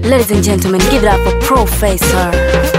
Ladies and gentlemen, give it up for Professor.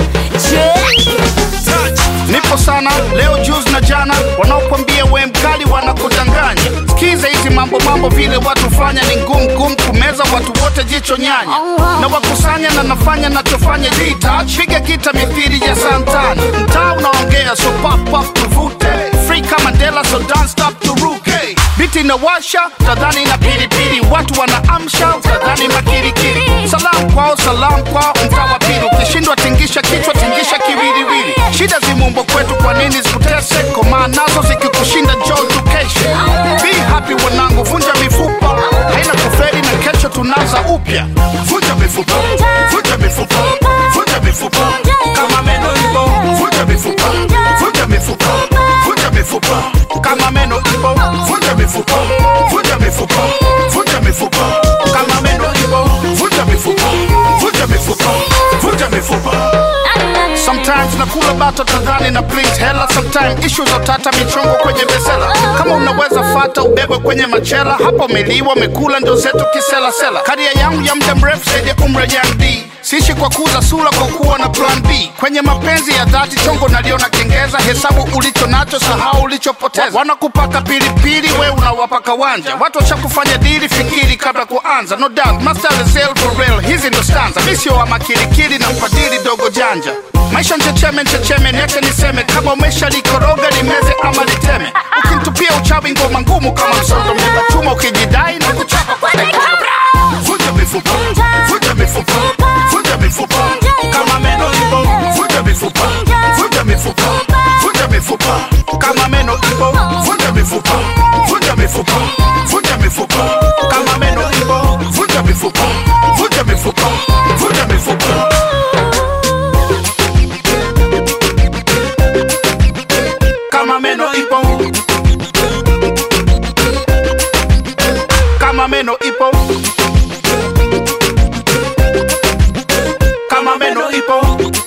Nipo sana, leo juzi na jana. Wanaokwambia we mkali wanakudanganya. Sikiza hizi mambo vile watu fanya. Ni ngumu kumeza watu wote jicho nyanya. Na wakusanya na nafanya nachofanya detach. Piga kita mithili ya Santana. Mtaa unaongea so pop tuvute. Free kama Mandela so don't stop to ruke. Biti na washa, tadhani na pilipili. Watu wanaamsha, tadhani makirikiri. Salam kwao, mtaa wa pili. Ukishindwa tingisha kichwa, tingisha kiwiliwili. Shida zimumbo kwetu, kwa nini zikutese? Koma nazo zikikushinda njoo tukeshe. Be happy wanangu, vunja mifupa. Haina kuferi na kesho tunaanza upya. Vunja mifupa, vunja mifupa, vunja mifupa. Kama meno ipo, vunja mifupa, vunja mifupa, vunja mifupa. Kama meno ipo, vunja mifupa, vunja mifupa, vunja mifupa. Kama meno ipo, vunja mifupa, vunja mifupa, vunja mifupa. Sometimes nakula bato tadhani na blink hella. Sometimes issues utata michongo kwenye besela. Kama unaweza fata ubebwe kwenye machela. Hapo umeliwa mekula ndo zetu kisela. Karia yangu ya muda mrefu zaidi ya umri Young D. Siishi kwa kuza sura kwa kuwa na plan B. Kwenye mapenzi ya dhati chongo naliona kengeza. Hesabu ulicho nacho sahau ulichopoteza. Wanakupaka pilipili we unawapaka wanja. Watu washakufanya dili fikiri kabla kuanza. No doubt, master is hell for real. Hizi ndo stanza. Misio wa makirikiri na mpadili dogo janja. Maisha nchecheme, niache niseme. Kama umesha likoroga limeze ama liteme. Ukinitupia uchawi ngoma ngumu kama msondo. Mbeba chuma ukijidai na kuchapa kwa dekabra. Vunja mifupa, vunja mifupa, vunja mifupa. Kama meno ipo, vunja mifupa, vunja mifupa, vunja mifupa. Kama meno ipo, vunja mifupa, vunja mifupa, vunja mifupa. Kama meno ipo, vunja mifupa, vunja mifupa, vunja mifupa. Kama meno ipo, kama meno ipo, kama meno ipo.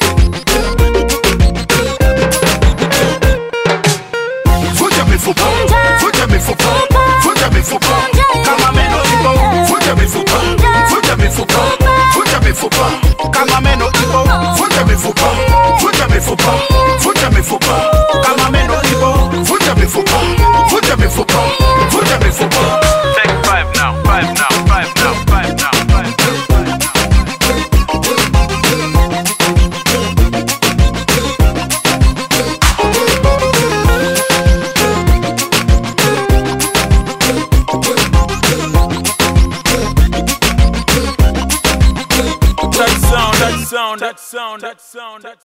Vunja mifupa, vunja mifupa, vunja mifupa. Kama meno ipo, vunja mifupa, vunja mifupa, vunja mifupa. Kama meno ipo, vunja mifupa, vunja mifupa, vunja mifupa. Kama meno ipo, vunja mifupa, vunja mifupa, vunja mifupa. Take 5 now, 5 now, 5 now, 5 now, 5 now. That sound.